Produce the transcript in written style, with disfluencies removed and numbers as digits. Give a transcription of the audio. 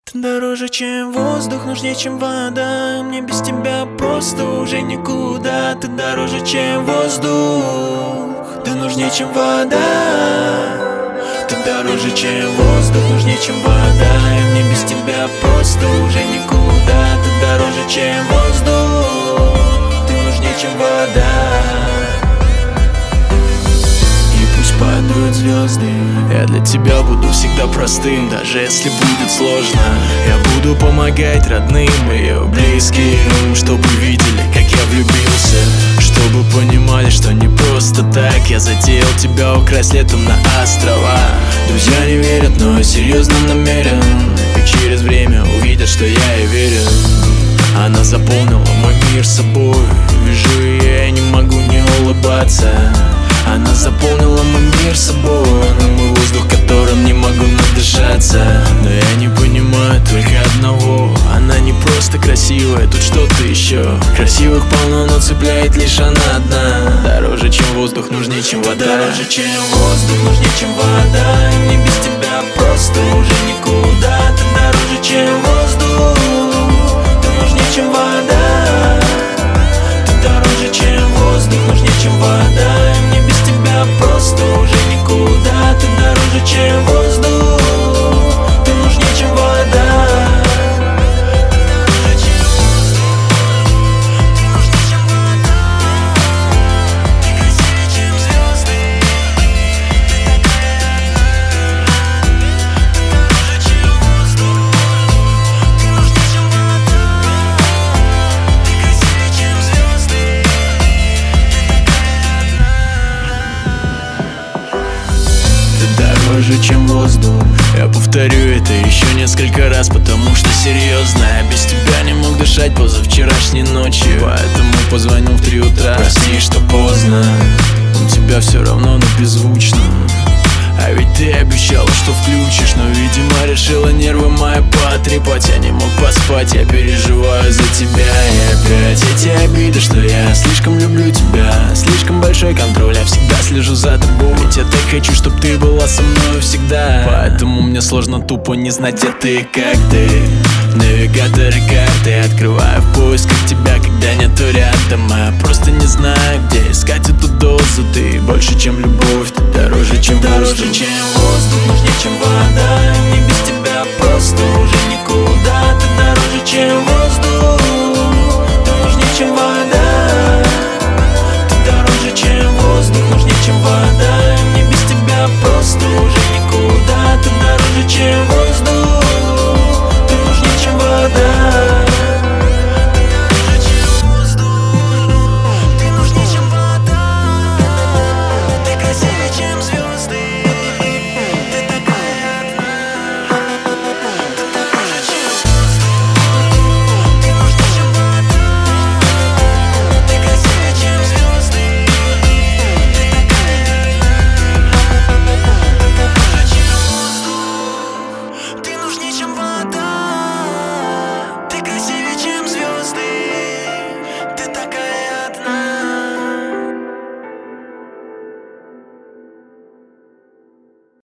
Ты дороже, чем воздух, нужнее, чем вода. Мне без тебя просто уже никуда. Ты дороже, чем воздух, ты нужнее, чем вода. Ты дороже, чем воздух, нужнее, чем вода. И мне без тебя просто уже никуда. Ты дороже, чем воздух, ты нужнее, чем вода. Падают звезды, я для тебя буду всегда простым. Даже если будет сложно, я буду помогать родным и близким, чтобы видели, как я влюбился, чтобы понимали, что не просто так я затеял тебя украсть летом на острова. Друзья не верят, но я серьезно намерен, и через время увидят, что я и верен. Она заполнила мой мир собой, вижу ее, я не могу не улыбаться. Она заполнила мой мир собой, но мой воздух, которым не могу надышаться. Но я не понимаю только одного: она не просто красивая, тут что-то еще. Красивых полно, но цепляет лишь она одна. Дороже, чем воздух, нужнее, чем вода. Дороже, чем воздух, нужнее, чем вода. И мне без тебя просто уже никуда. Ты дороже, чем воздух, ты нужнее, чем вода. Ты дороже, чем воздух, нужнее, чем вода. Просто уже никуда. Ты дороже, чем воздух, ты нужнее, чем вода. Ты дороже, чем воздух, ты нужнее, чем вода. Ты красивее, чем звезды, ты такая одна. Ты дороже, чем воздух, ты нужнее, чем вода. Ты красивее, чем звезды. Дороже, чем воздух. Я повторю это еще несколько раз, потому что серьезно, я без тебя не мог дышать позавчерашней ночью. Поэтому позвонил в 3 утра. Прости, что поздно, у тебя все равно, но беззвучно. А ведь ты обещала, что включишь, но, видимо, решила нервы мои потрепать. Я не мог поспать, я переживаю за тебя. И опять эти обиды, что я слишком люблю тебя. Слишком большой контроль, я всегда слежу за тобой. Ведь я так хочу, чтоб ты была со мной всегда. Поэтому мне сложно тупо не знать, где ты и как ты. Навигаторы карты открываю в поисках тебя, когда нету рядом. А я просто не знаю, где искать эту дозу. Ты больше, чем любовь, ты дороже, чем воздух. Дороже, чем воздух, нужнее, чем вода. И мне без тебя просто